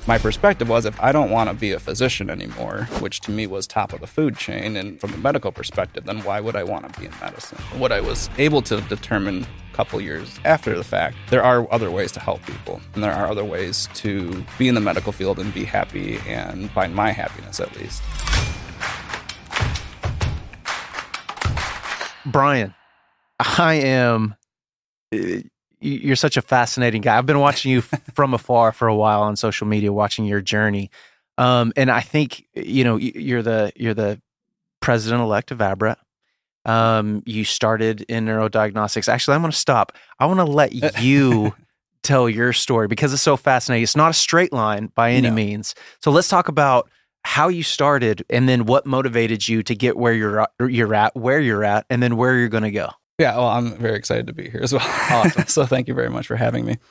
my perspective was, if I don't want to be a physician anymore, which to me was top of the food chain, and from a medical perspective, then why would I want to be in medicine? What I was able to determine a couple years after the fact, there are other ways to help people, and there are other ways to be in the medical field and be happy and find my happiness, at least. Brian, you're such a fascinating guy. I've been watching you from afar for a while on social media, watching your journey. And I think, you're the president-elect of ABRAT. You started in neurodiagnostics. Actually, I'm going to stop. I want to let you tell your story because it's so fascinating. It's not a straight line by any means. So let's talk about how you started and then what motivated you to get where you're at, and then where you're going to go. Yeah, well, I'm very excited to be here as well. Awesome. So thank you very much for having me.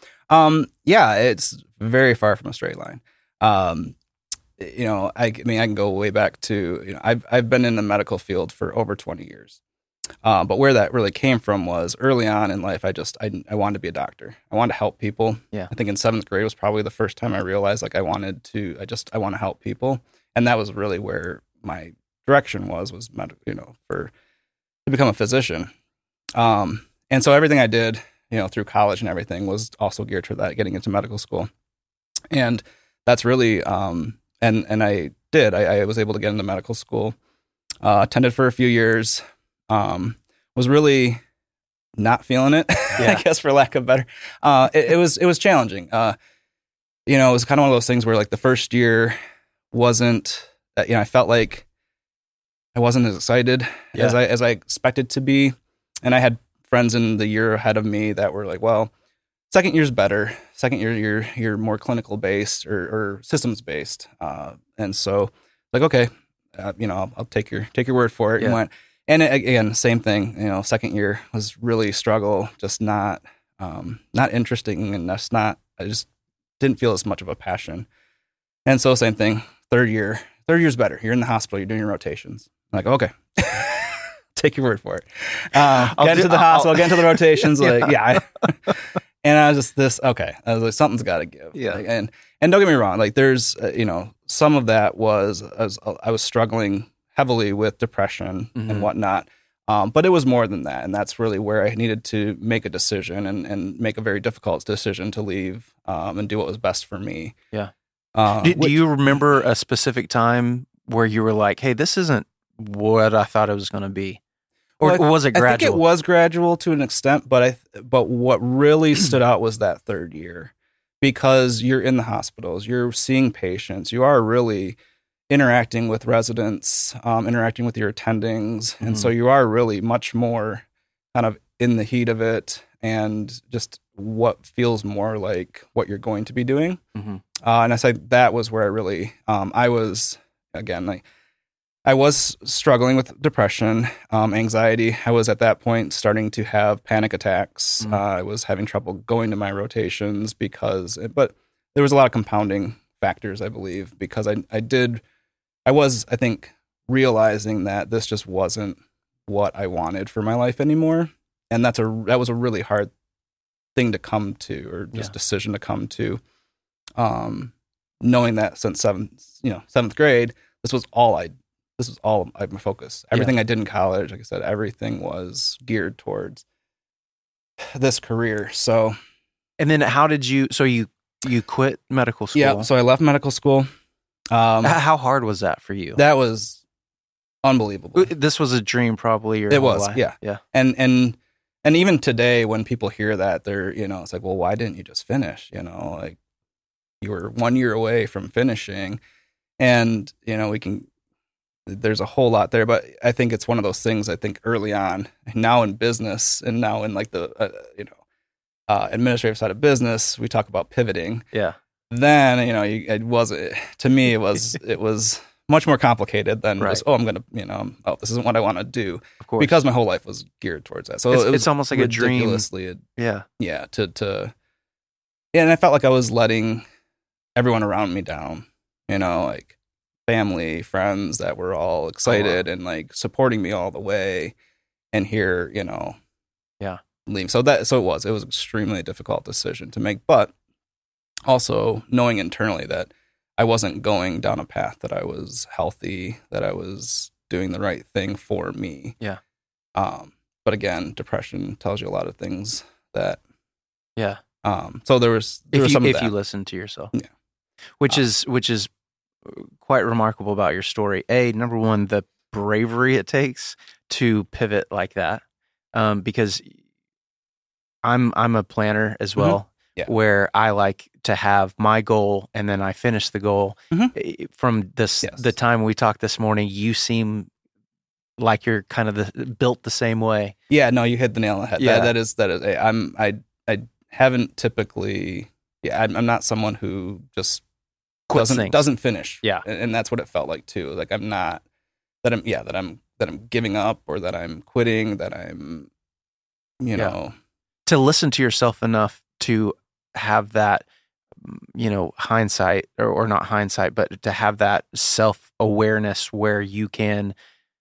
It's very far from a straight line. I can go way back to, I've been in the medical field for over 20 years. But where that really came from was early on in life, I wanted to be a doctor. I wanted to help people. Yeah. I think in 7th grade was probably the first time I realized I want to help people. And that was really where my direction was to become a physician. And so everything I did, through college and everything was also geared toward that, getting into medical school. And that's really, and I was able to get into medical school, attended for a few years, was really not feeling it, I guess, for lack of better. It was challenging. It was kind of one of those things where the first year wasn't, I felt like I wasn't as excited as I expected to be. And I had friends in the year ahead of me that were like, well, second year's better. Second year, you're more clinical based or systems based. And so okay, I'll take your word for it. Yeah. And again, same thing, second year was really struggle, just not interesting. And I just didn't feel as much of a passion. And so same thing, third year's better. You're in the hospital, you're doing your rotations. I'm like, okay. Take your word for it. Get into the hospital, get into the rotations. And I was just I was like, something's got to give. Yeah. And don't get me wrong. There's, some of that was, I was struggling heavily with depression and whatnot. But it was more than that. And that's really where I needed to make a decision and make a very difficult decision to leave and do what was best for me. Yeah. Do you remember a specific time where you were like, hey, this isn't what I thought it was going to be? Or was it gradual? I think it was gradual to an extent, but what really stood out was that third year, because you're in the hospitals, you're seeing patients, you are really interacting with residents, interacting with your attendings, and so you are really much more kind of in the heat of it, and just what feels more like what you're going to be doing. And I say that was where I really, I was struggling with depression, anxiety. I was at that point starting to have panic attacks. I was having trouble going to my rotations but there was a lot of compounding factors, I believe, because I was realizing that this just wasn't what I wanted for my life anymore. And that was a really hard thing to come to, or just decision to come to, knowing that since seventh grade, this was all my focus. Everything I did in college, like I said, everything was geared towards this career. So, and then how did you quit medical school? Yeah. So I left medical school. How hard was that for you? That was unbelievable. This was a dream, probably. It was. Yeah. Yeah. And even today, when people hear that, they're, it's like, well, why didn't you just finish? You were 1 year away from finishing, and, there's a whole lot there, but I think it's one of those things, early on, now in business and now in the, administrative side of business, we talk about pivoting. Yeah. Then, it wasn't, to me, it was much more complicated than just, I'm going to, this isn't what I want to do. Of course. Because my whole life was geared towards that. So it's almost like a dream. Yeah. Yeah. And I felt like I was letting everyone around me down, family, friends that were all excited and supporting me all the way, and here, leave. So it was an extremely difficult decision to make, but also knowing internally that I wasn't going down a path that I was healthy, that I was doing the right thing for me. Yeah. But again, depression tells you a lot of things that. Yeah. So there was some of that. If you listen to yourself. Yeah. Which is quite remarkable about your story. Number one, the bravery it takes to pivot like that. Because I'm a planner as well, Yeah. where I like to have my goal and then I finish the goal. From the time we talked this morning, you seem like you're kind of built the same way. Yeah, no, you hit the nail on the head. Yeah. That is. I haven't typically. Yeah, I'm not someone who just doesn't finish. Yeah, and that's what it felt like too. Like I'm not that I'm giving up or that I'm quitting. That I'm, know, to listen to yourself enough to have that, hindsight or not hindsight, but to have that self-awareness where you can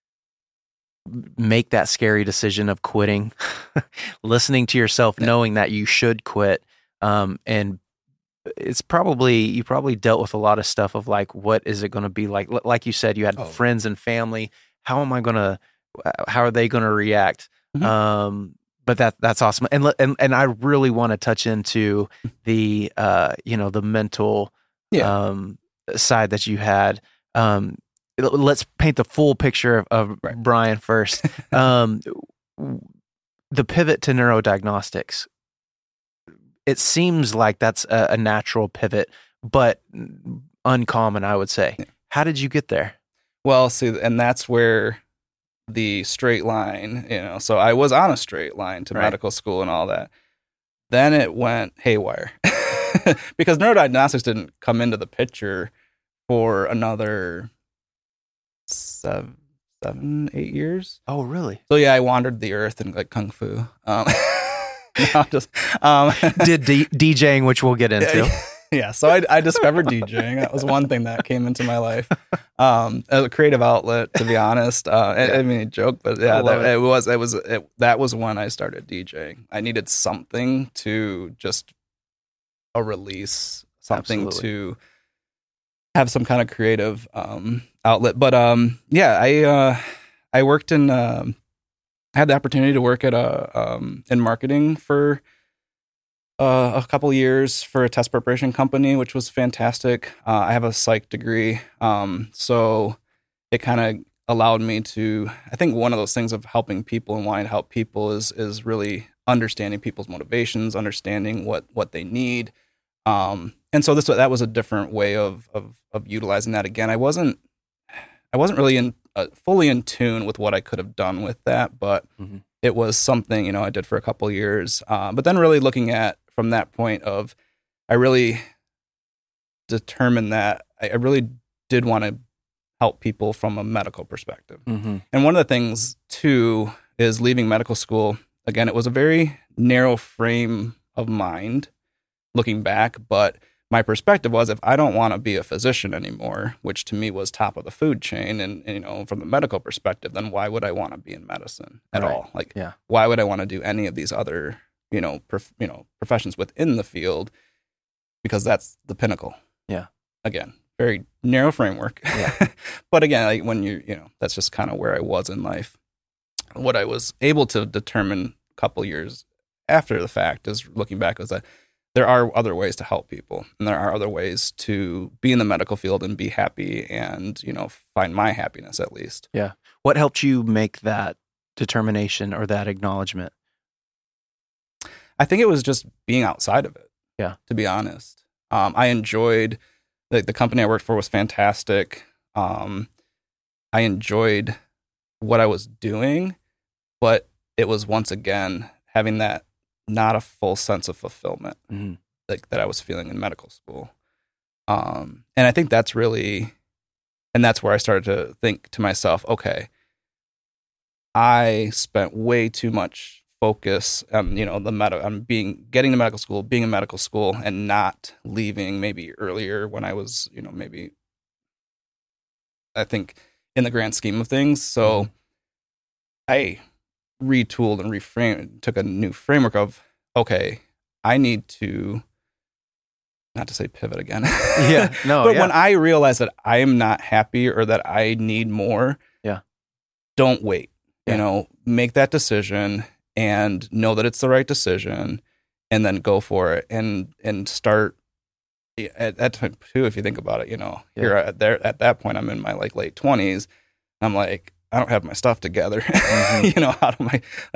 make that scary decision of quitting, listening to yourself, knowing that you should quit. And you probably dealt with a lot of stuff of like, what is it going to be like? Like you said, you had friends and family. How are they going to react? But that's awesome. And I really want to touch into the, the mental, side that you had. Let's paint the full picture of Brian first. The pivot to neurodiagnostics. It seems like that's a natural pivot, but uncommon, I would say. Yeah. How did you get there? Well, see, and that's where the straight line, so I was on a straight line to medical school and all that. Then it went haywire because neurodiagnostics didn't come into the picture for another 7, 8 years. Oh, really? So yeah, I wandered the earth in like kung fu. No, just did DJing, which we'll get into. Yeah, so I discovered DJing. That was one thing that came into my life as a creative outlet. To be honest, I mean, a joke, but yeah, that was when I started DJing. I needed something to just a release, something to have some kind of creative outlet. But I worked in. I had the opportunity to work at in marketing for a couple years for a test preparation company, which was fantastic. I have a psych degree, so it kind of allowed me to. I think one of those things of helping people and wanting to help people is really understanding people's motivations, understanding what they need, and so that was a different way of utilizing that. Again, I wasn't really fully in tune with what I could have done with that, but it was something, I did for a couple of years. But then really looking at from that point of, I really determined that I really did want to help people from a medical perspective. And one of the things too is leaving medical school. Again, it was a very narrow frame of mind looking back, but my perspective was, if I don't want to be a physician anymore, which to me was top of the food chain, and from the medical perspective, then why would I want to be in medicine at all? Like, why would I want to do any of these other, professions within the field? Because that's the pinnacle. Yeah. Again, very narrow framework. Yeah. But again, like when that's just kind of where I was in life. What I was able to determine a couple years after the fact is looking back was that there are other ways to help people, and there are other ways to be in the medical field and be happy and, find my happiness at least. Yeah. What helped you make that determination or that acknowledgement? I think it was just being outside of it. Yeah. To be honest. I enjoyed, the company I worked for was fantastic. I enjoyed what I was doing, but it was once again having that not a full sense of fulfillment like that I was feeling in medical school. And I think that's really, and that's where I started to think to myself, okay, I spent way too much focus on, getting to medical school, being in medical school, and not leaving maybe earlier when I was, maybe, I think in the grand scheme of things. So I retooled and reframed, took a new framework of, okay, I need to not to say pivot again. Yeah, no, but yeah. when I realize that I am not happy or that I need more, Yeah. don't wait. Yeah. Make that decision and know that it's the right decision, and then go for it and start at that time too. If you think about it, here at that point, I'm in my like late 20s. I'm like, I don't have my stuff together. Mm-hmm. How do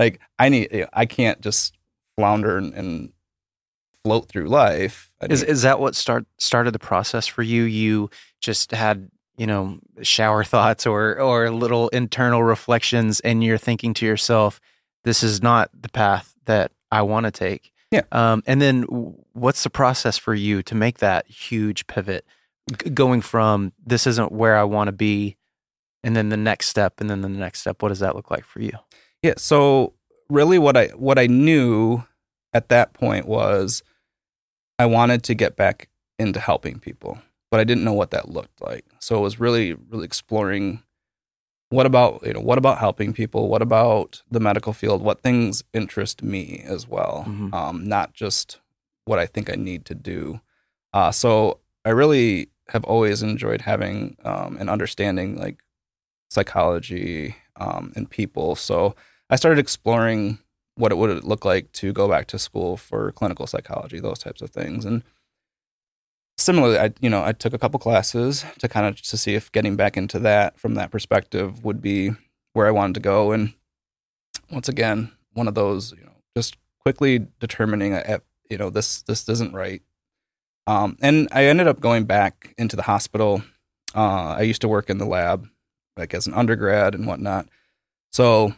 I can't just flounder and float through life. Is that what started the process for you? You just had, shower thoughts or little internal reflections, and you're thinking to yourself, this is not the path that I want to take. Yeah. And then what's the process for you to make that huge pivot, going from this isn't where I want to be, and then the next step, and then the next step? What does that look like for you? Yeah. So really what I knew at that point was I wanted to get back into helping people, but I didn't know what that looked like. So it was really, really exploring what about helping people? What about the medical field? What things interest me as well? Mm-hmm. Not just what I think I need to do. So I really have always enjoyed having an understanding like psychology and people. So I started exploring what it would look like to go back to school for clinical psychology, those types of things. And similarly, I took a couple classes to see if getting back into that from that perspective would be where I wanted to go. And once again, one of those, just quickly determining this isn't right. And I ended up going back into the hospital. I used to work in the lab, like as an undergrad and whatnot. So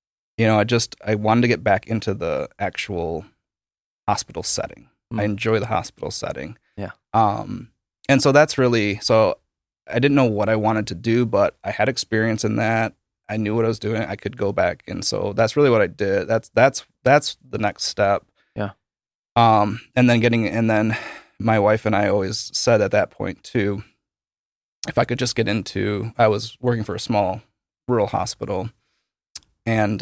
I wanted to get back into the actual hospital setting. I enjoy the hospital setting. Yeah. And so that's really, so I didn't know what I wanted to do, but I had experience in that. I knew what I was doing. I could go back. And so that's really what I did. That's the next step. Yeah. And then my wife and I always said at that point too, if I could just get into, I was working for a small rural hospital. And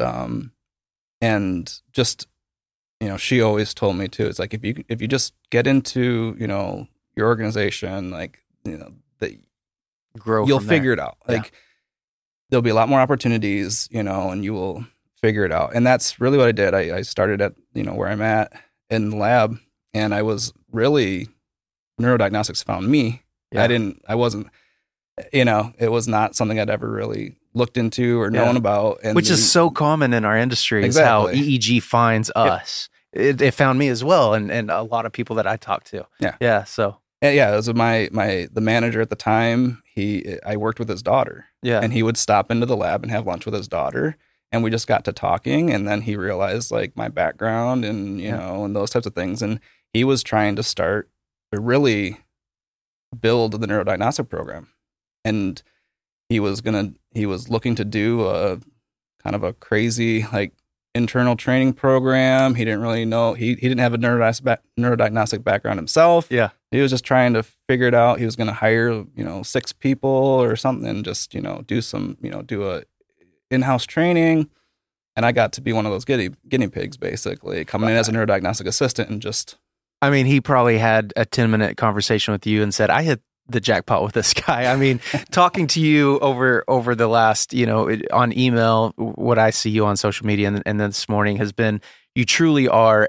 just, she always told me too, it's like, if you just get into, your organization, like, grow, you'll figure it out. Yeah. Like there'll be a lot more opportunities, and you will figure it out. And that's really what I did. I started at, where I'm at in the lab, and I was really, neurodiagnostics found me. Yeah. I wasn't, it was not something I'd ever really looked into or known about. And which is so common in our industry. Exactly. Is how EEG finds us. It found me as well. And a lot of people that I talked to. Yeah. Yeah. So. Yeah. It was the manager at the time. I worked with his daughter. Yeah. And he would stop into the lab and have lunch with his daughter. And we just got to talking. And then he realized like my background and, and those types of things. And he was trying to start to really build the neurodiagnostic program. And he was looking to do a kind of a crazy like internal training program. He didn't really know. He didn't have a neurodiagnostic background himself. Yeah. He was just trying to figure it out. He was going to hire, 6 people or something and just, do some, do a in-house training. And I got to be one of those guinea pigs, basically, coming in as a neurodiagnostic assistant and just. I mean, he probably had a 10-minute conversation with you and said, I hit the jackpot with this guy. I mean, talking to you over the last, on email, what I see you on social media and then this morning has been, you truly are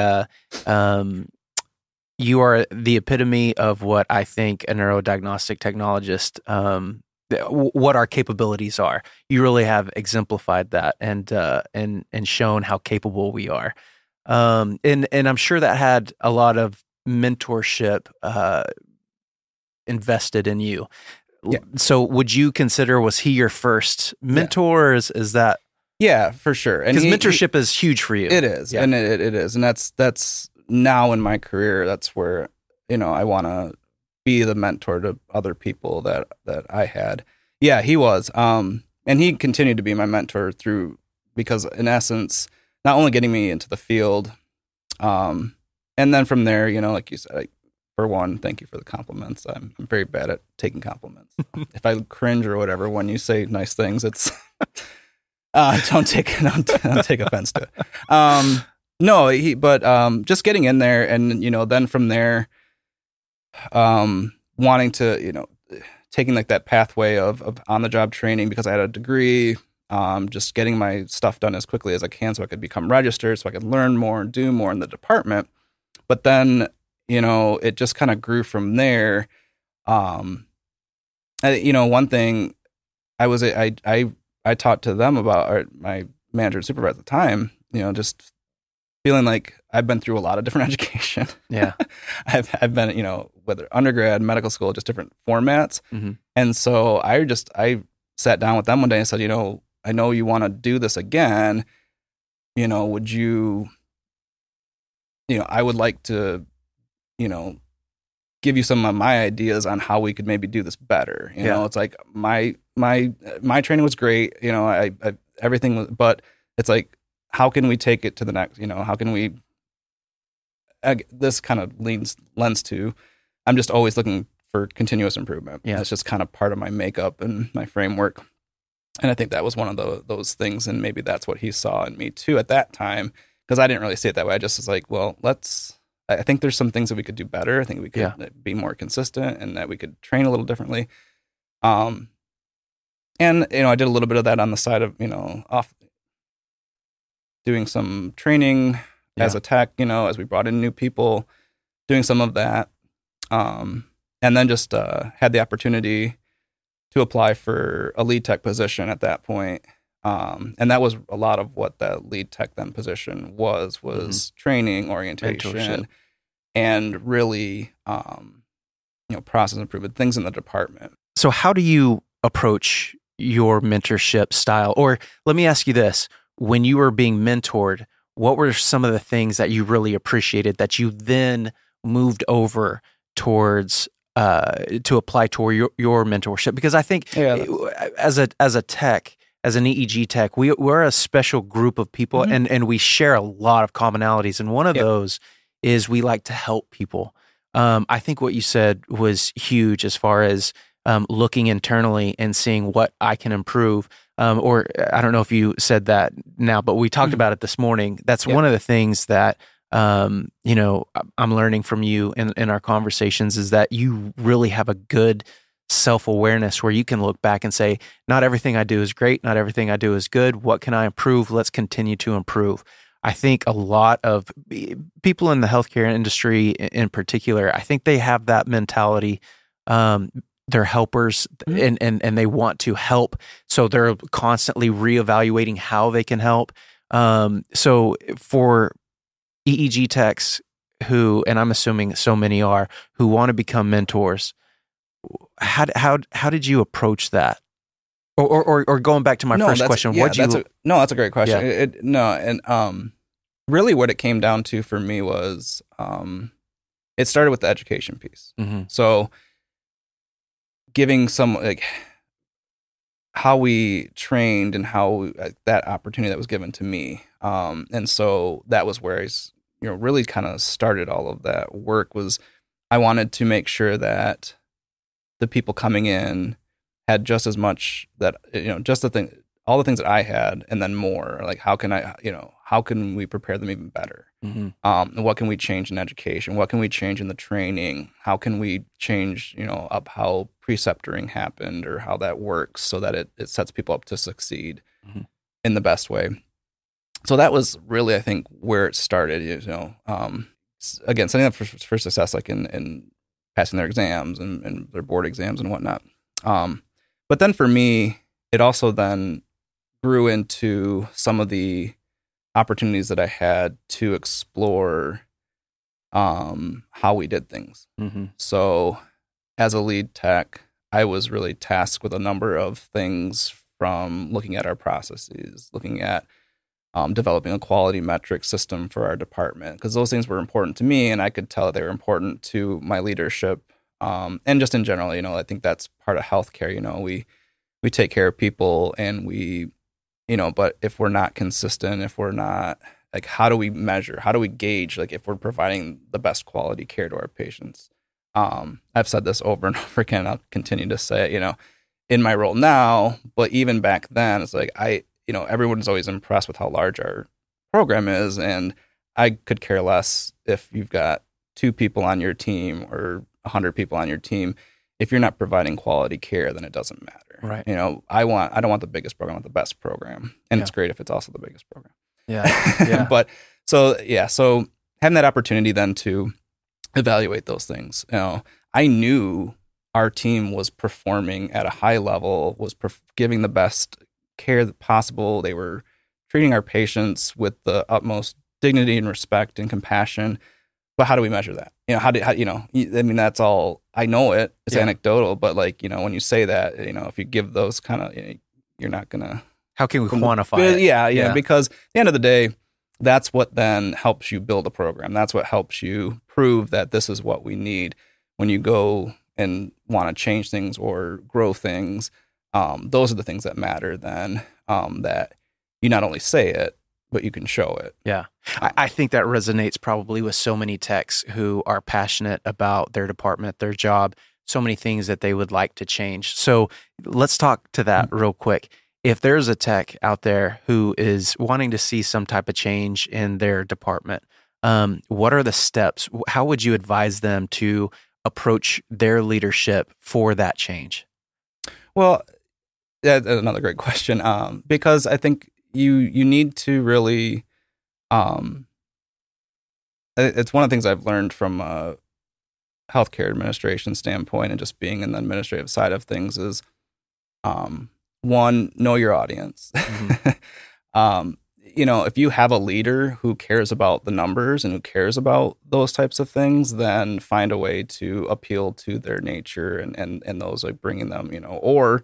you are the epitome of what I think a neurodiagnostic technologist, what our capabilities are. You really have exemplified that and shown how capable we are. And I'm sure that had a lot of mentorship, invested in you. Yeah. So would you consider, was he your first mentor? Yeah. Is that? Yeah, for sure. Because mentorship is huge for you. It is. Yeah. And it is. And that's now in my career, that's where, I want to be the mentor to other people that I had. Yeah, he was. And he continued to be my mentor because in essence, not only getting me into the field, and then from there, like you said, for one, thank you for the compliments. I'm very bad at taking compliments. If I cringe or whatever when you say nice things, it's don't take offense to it. No, but just getting in there, and then from there, wanting to, taking like that pathway of on the job training because I had a degree, just getting my stuff done as quickly as I can so I could become registered, so I could learn more and do more in the department. But then, it just kind of grew from there. One thing I talked to them about, or my manager and supervisor at the time, just feeling like I've been through a lot of different education. Yeah. I've been, whether undergrad, medical school, just different formats. Mm-hmm. And so I sat down with them one day and said, I know you want to do this again. Would you, I would like to, give you some of my ideas on how we could maybe do this better. It's like my training was great. I everything was, but it's like, how can we take it to the next, how can we, this kind of lends to, I'm just always looking for continuous improvement. Yeah. That's just kind of part of my makeup and my framework. And I think that was one of those things. And maybe that's what he saw in me too at that time, because I didn't really see it that way. I just was like, well, I think there's some things that we could do better. I think we could be more consistent and that we could train a little differently. And, I did a little bit of that on the side of, off doing some training as a tech, as we brought in new people, doing some of that. And then just had the opportunity to apply for a lead tech position at that point. And that was a lot of what that lead tech then position was mm-hmm. training, orientation, mentorship. And really, process improvement, things in the department. So how do you approach your mentorship style? Or let me ask you this. When you were being mentored, what were some of the things that you really appreciated that you then moved over towards to apply toward your mentorship? Because I think as a tech, as an EEG tech, we're a special group of people mm-hmm. and we share a lot of commonalities. And one of those is we like to help people. I think what you said was huge as far as looking internally and seeing what I can improve. Or I don't know if you said that now, but we talked mm-hmm. about it this morning. That's one of the things that, I'm learning from you in our conversations is that you really have a good self-awareness where you can look back and say, not everything I do is great. Not everything I do is good. What can I improve? Let's continue to improve. I think a lot of people in the healthcare industry in particular, I think they have that mentality. They're helpers mm-hmm. and they want to help. So they're constantly reevaluating how they can help. So for EEG techs who, and I'm assuming so many are, who want to become mentors, how did you approach that? Or going back to my first question, that's a great question. Yeah. Really what it came down to for me was, it started with the education piece. Mm-hmm. So giving some, like, how we trained and how that opportunity that was given to me. And so that was where I, really kind of started all of that work. Was I wanted to make sure that the people coming in had just as much that, just all the things that I had, and then more. Like, how can we prepare them even better? Mm-hmm. And what can we change in education? What can we change in the training? How can we change, up how preceptoring happened or how that works so that it sets people up to succeed mm-hmm. in the best way? So that was really, I think, where it started, again, setting up for success, like in passing their exams and their board exams and whatnot. But then for me, it also then grew into some of the opportunities that I had to explore how we did things. Mm-hmm. So as a lead tech, I was really tasked with a number of things, from looking at our processes, looking at developing a quality metric system for our department, because those things were important to me and I could tell they were important to my leadership. And just in general, I think that's part of healthcare. We take care of people and we, but if we're not consistent, if we're not, like, how do we measure? How do we gauge, like, if we're providing the best quality care to our patients? I've said this over and over again. I'll continue to say it, in my role now, but even back then, it's like, everyone's always impressed with how large our program is. And I could care less if you've got 2 people on your team or 100 people on your team. If you're not providing quality care, then it doesn't matter. Right. You know, I don't want the biggest program, I want the best program. And it's great if it's also the biggest program. Yeah. Yeah. But so having that opportunity then to evaluate those things, you know, I knew our team was performing at a high level, was giving the best care possible. They were treating our patients with the utmost dignity and respect and compassion. But how do we measure that? You know, I mean, that's all, I know it's anecdotal, but like, you know, when you say that, you know, if you give those kind of, you're not going to. How can we quantify it? Yeah. Because at the end of the day, that's what then helps you build a program. That's what helps you prove that this is what we need when you go and want to change things or grow things. Those are the things that matter then, that you not only say it, but you can show it. Yeah. I think that resonates probably with so many techs who are passionate about their department, their job, so many things that they would like to change. So let's talk to that real quick. If there's a tech out there who is wanting to see some type of change in their department, what are the steps? How would you advise them to approach their leadership for that change? Well, that's another great question, because I think you need to really, it's one of the things I've learned from a healthcare administration standpoint and just being in the administrative side of things is, one, know your audience. Mm-hmm. You know, if you have a leader who cares about the numbers and who cares about those types of things, then find a way to appeal to their nature and those, like bringing them, you know, or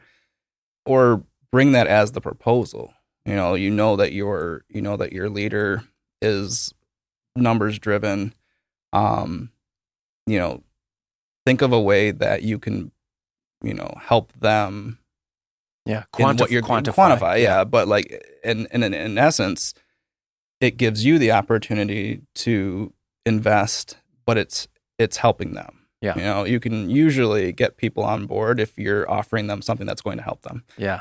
bring that as the proposal. You know that your leader is numbers driven. You know, think of a way that you can, you know, help them. Yeah, quantify. Yeah, but like in essence, it gives you the opportunity to invest, but it's helping them. Yeah, you know, you can usually get people on board if you're offering them something that's going to help them. Yeah.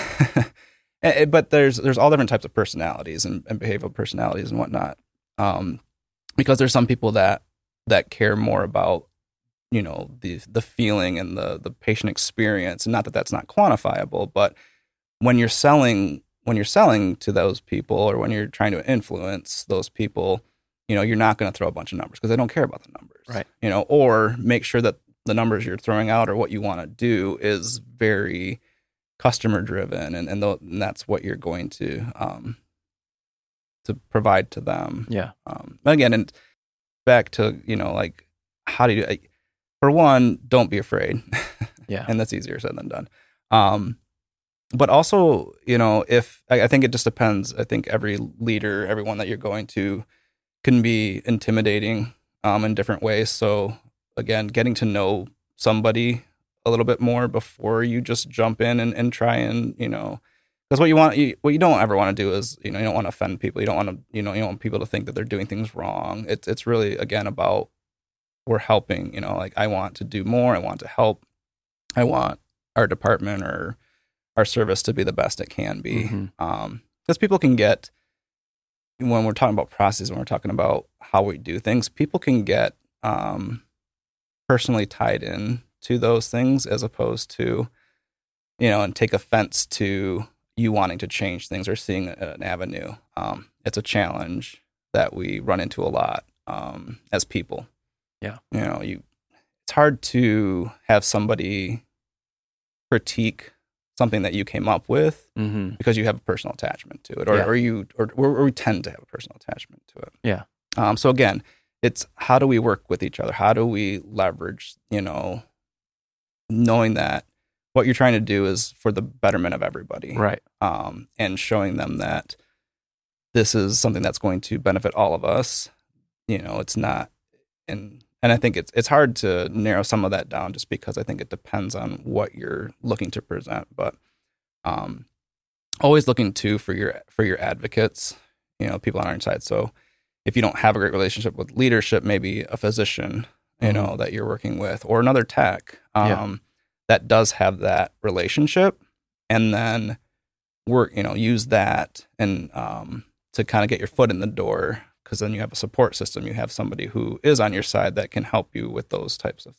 But there's all different types of personalities and behavioral personalities and whatnot. Because there's some people that care more about, you know, the feeling and the patient experience, and not that that's not quantifiable, but when you're selling to those people, or when you're trying to influence those people, you know, you're not going to throw a bunch of numbers because they don't care about the numbers, right? You know, or make sure that the numbers you're throwing out or what you want to do is very customer driven, and that's what you're going to provide to them. Yeah. Again, and back to, you know, like, how do you for one, don't be afraid. Yeah. And that's easier said than done. But also, you know, I think it just depends. I think every leader, everyone that you're going to, can be intimidating in different ways. So again, getting to know somebody a little bit more before you just jump in and try and, you know, because what you don't ever want to do is, you know, you don't want to offend people. You don't want to, you know, you don't want people to think that they're doing things wrong. It's really, again, about, we're helping, you know, like, I want to do more. I want to help. I want our department or our service to be the best it can be. Mm-hmm. Because people can get, when we're talking about process, when we're talking about how we do things, people can get personally tied in to those things, as opposed to, you know, and take offense to you wanting to change things or seeing an avenue. It's a challenge that we run into a lot as people. Yeah. You know, it's hard to have somebody critique something that you came up with, mm-hmm. because you have a personal attachment to it, or we tend to have a personal attachment to it. Yeah. So again, it's, how do we work with each other? How do we leverage, you know, knowing that what you're trying to do is for the betterment of everybody. Right. And showing them that this is something that's going to benefit all of us. You know, it's not, and I think it's hard to narrow some of that down, just because I think it depends on what you're looking to present. But always looking for your advocates, you know, people on our side. So if you don't have a great relationship with leadership, maybe a physician, you mm-hmm. know, that you're working with, or another tech that does have that relationship, and then use that and to kind of get your foot in the door. Because then you have a support system. You have somebody who is on your side that can help you with those types of things.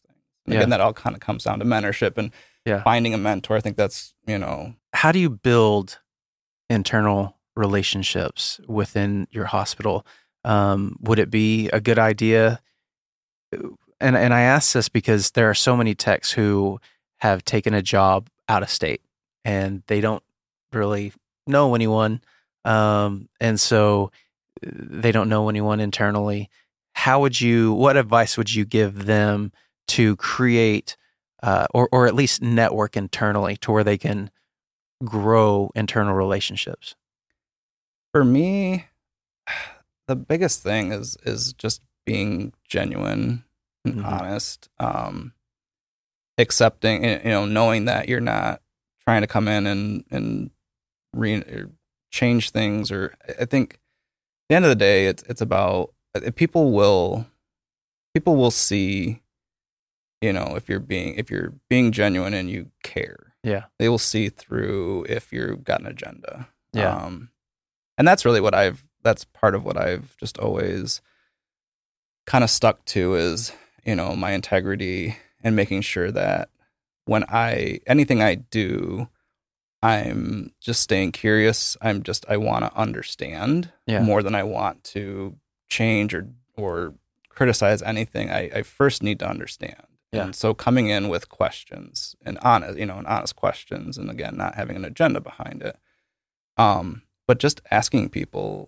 And again, that all kind of comes down to mentorship and finding a mentor. I think that's, How do you build internal relationships within your hospital? Would it be a good idea? And I ask this because there are so many techs who have taken a job out of state and they don't really know anyone. And so they don't know anyone internally. What advice would you give them to create, or at least network internally to where they can grow internal relationships? For me, the biggest thing is just being genuine and honest, accepting, knowing that you're not trying to come in and change things. Or I think at the end of the day, it's about people will see, if you're being genuine and you care. Yeah, they will see through if you've got an agenda. Yeah, and that's really that's part of what I've just always kind of stuck to is, my integrity and making sure that when anything I do, I'm just staying curious. I want to understand more than I want to change or criticize anything. I first need to understand. Yeah. And so coming in with questions and honest questions, and again, not having an agenda behind it. But just asking people,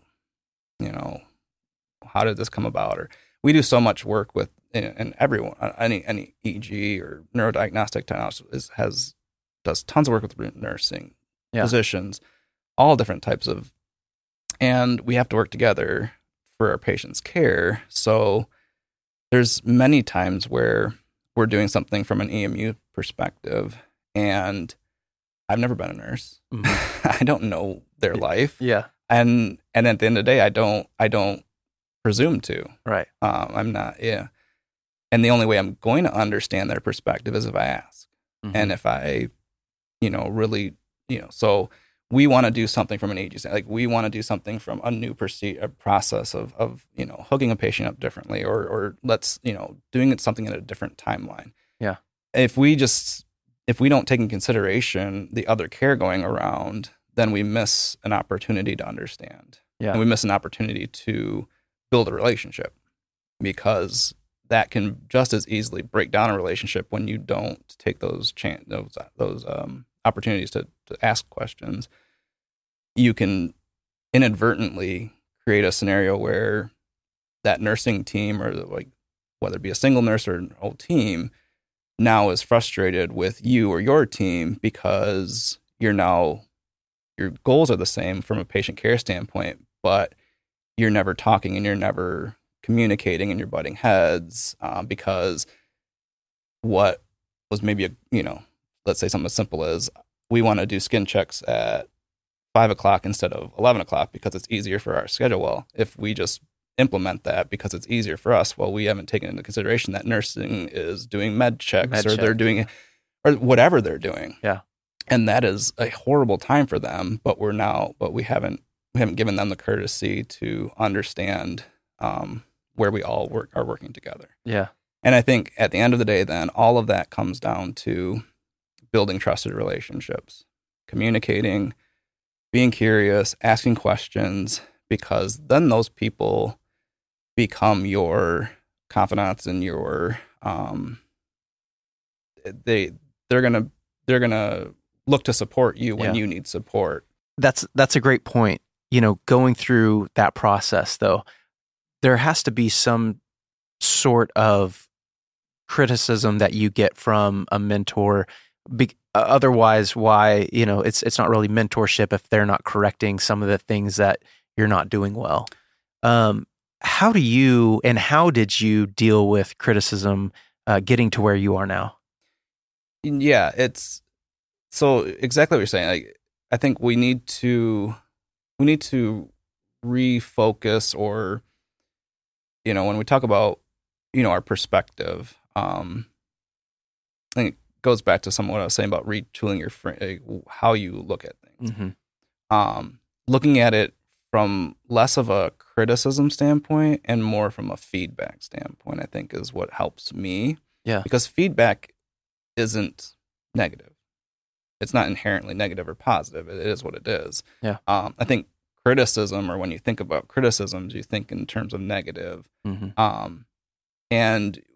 how did this come about? Or we do so much work with, and everyone, any EEG or neurodiagnostic technology does tons of work with nursing, physicians, all different types of, and we have to work together for our patients' care. So there's many times where we're doing something from an EMU perspective, and I've never been a nurse. I don't know their life. Yeah. And at the end of the day, I don't presume to. Right. I'm not. Yeah. And the only way I'm going to understand their perspective is if I ask, and if I, really, so we want to do something from an agency. Like we want to do something from a new process of hooking a patient up differently, or let's, doing something in a different timeline. Yeah. If we don't take in consideration the other care going around, then we miss an opportunity to understand. Yeah. And we miss an opportunity to build a relationship, because that can just as easily break down a relationship when you don't take those opportunities to ask questions. You can inadvertently create a scenario where that nursing team, or whether it be a single nurse or an whole team, now is frustrated with you or your team because your goals are the same from a patient care standpoint, but you're never talking and you're never communicating and you're butting heads, because what was maybe let's say something as simple as we want to do skin checks at 5:00 instead of 11:00 because it's easier for our schedule. Well, if we just implement that because it's easier for us, well, we haven't taken into consideration that nursing is doing med checks, they're doing, or whatever they're doing. Yeah. And that is a horrible time for them, but we haven't given them the courtesy to understand where we all are working together. Yeah. And I think at the end of the day, then all of that comes down to building trusted relationships, communicating, being curious, asking questions, because then those people become your confidants and your they're gonna look to support you when you need support. That's a great point. Going through that process though, there has to be some sort of criticism that you get from a mentor. Otherwise, why, it's not really mentorship if they're not correcting some of the things that you're not doing well. How did you deal with criticism getting to where you are now? Yeah, it's so exactly what you're saying. Like, I think we need to refocus, or when we talk about our perspective, I think it goes back to what I was saying about retooling your how you look at things. Looking at it from less of a criticism standpoint and more from a feedback standpoint, I think is what helps me. Yeah. Because feedback isn't negative. It's not inherently negative or positive. It is what it is. Yeah. I think criticism, or when you think about criticisms, you think in terms of negative. And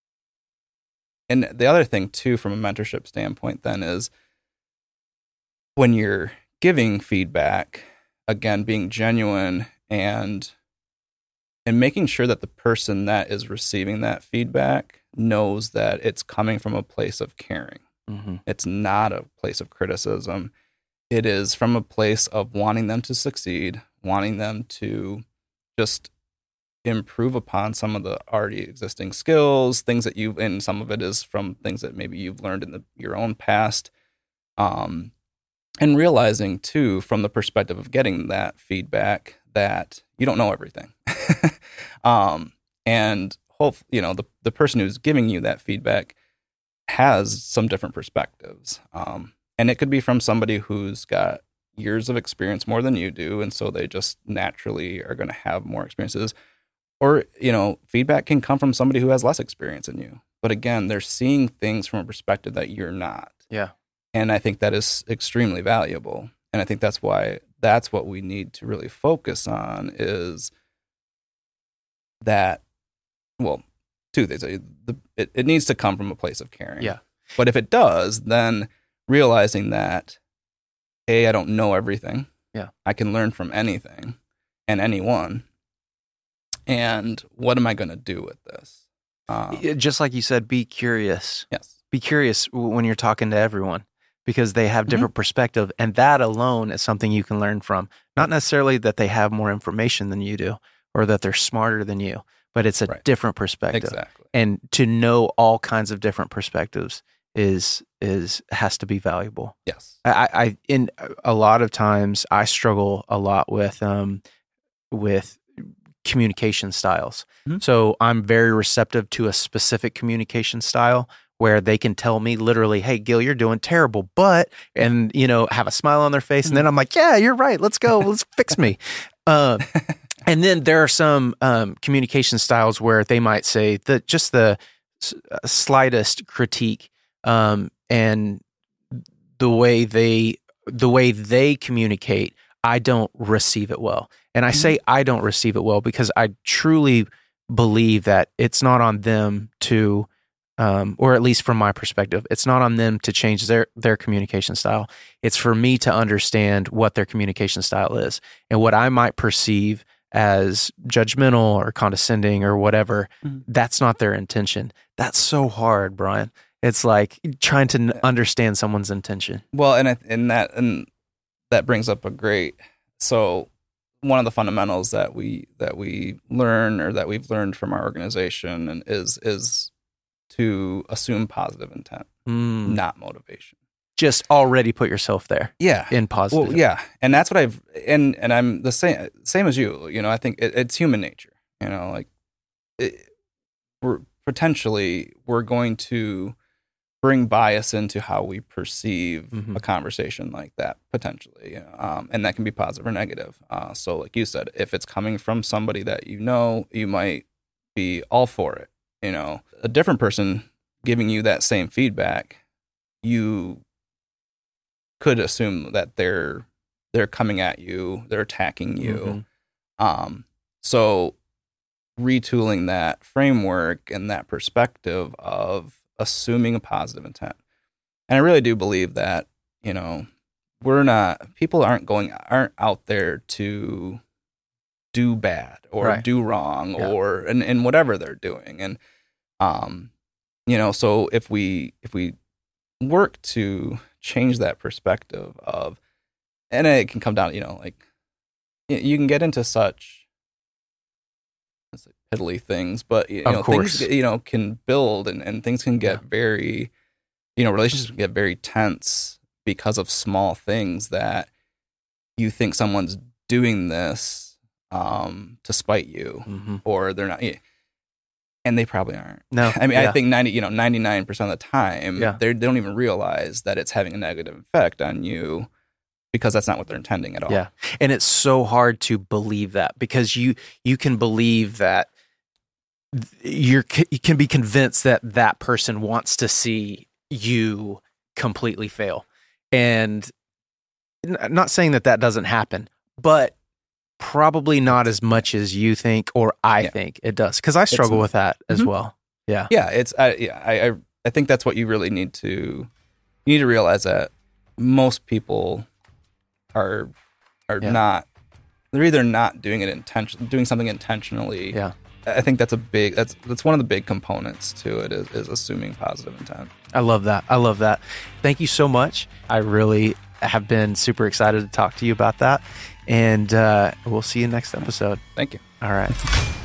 the other thing too, from a mentorship standpoint, then, is when you're giving feedback, again, being genuine and making sure that the person that is receiving that feedback knows that it's coming from a place of caring. It's not a place of criticism. It is from a place of wanting them to succeed, wanting them to just improve upon some of the already existing skills, things that and some of it is from things that maybe you've learned in your own past. And realizing too, from the perspective of getting that feedback, that you don't know everything. And the person who's giving you that feedback has some different perspectives. And it could be from somebody who's got years of experience more than you do, and so they just naturally are going to have more experiences. Or, feedback can come from somebody who has less experience than you. But again, they're seeing things from a perspective that you're not. Yeah. And I think that is extremely valuable. And I think that's what we need to really focus on, is that, well, two things. It needs to come from a place of caring. Yeah. But if it does, then realizing that, I don't know everything. Yeah. I can learn from anything and anyone. And what am I going to do with this? Just like you said, be curious. Yes. Be curious when you're talking to everyone, because they have different perspective, and that alone is something you can learn from. Not necessarily that they have more information than you do or that they're smarter than you, but it's a different perspective. Exactly. And to know all kinds of different perspectives has to be valuable. Yes. I in a lot of times I struggle a lot with communication styles. So I'm very receptive to a specific communication style where they can tell me literally, "Hey, Gil, you're doing terrible," and have a smile on their face, and then I'm like, "Yeah, you're right. Let's go. Let's fix me." And then there are some communication styles where they might say that just the slightest critique, and the way they communicate, I don't receive it well. And I say I don't receive it well because I truly believe that it's not on them to, or at least from my perspective, it's not on them to change their communication style. It's for me to understand what their communication style is, and what I might perceive as judgmental or condescending or whatever. That's not their intention. That's so hard, Brian. It's like trying to understand someone's intention. Well, and that brings up so one of the fundamentals that we learn, or that we've learned from our organization, is to assume positive intent, not motivation. Just already put yourself there. Yeah. In positive. Well, yeah. And that's what and I'm the same as you, I think it's human nature, we're going to bring bias into how we perceive a conversation like that, potentially. And that can be positive or negative. So like you said, if it's coming from somebody that you might be all for it. A different person giving you that same feedback, you could assume that they're coming at you, they're attacking you. So retooling that framework and that perspective of assuming a positive intent. And I really do believe that, people aren't out there to do bad or do wrong or in whatever they're doing. And, so if we work to change that perspective of, and it can come down, you can get into such piddly things, but things can build and things can get very, relationships can get very tense because of small things that you think someone's doing this to spite you, or they're not, and they probably aren't. No, I mean, I think 99% of the time, they don't even realize that it's having a negative effect on you, because that's not what they're intending at all. Yeah. And it's so hard to believe that, because you can believe that you can be convinced that that person wants to see you completely fail. And not saying that that doesn't happen, but probably not as much as you think or I think it does. Because I struggle with that as well. Yeah. Yeah. It's I think that's what you really need to realize, that most people are not, they're either not doing something intentionally. Yeah. I think that's one of the big components to it is assuming positive intent. I love that. Thank you so much. I really have been super excited to talk to you about that. And we'll see you next episode. Thank you. All right.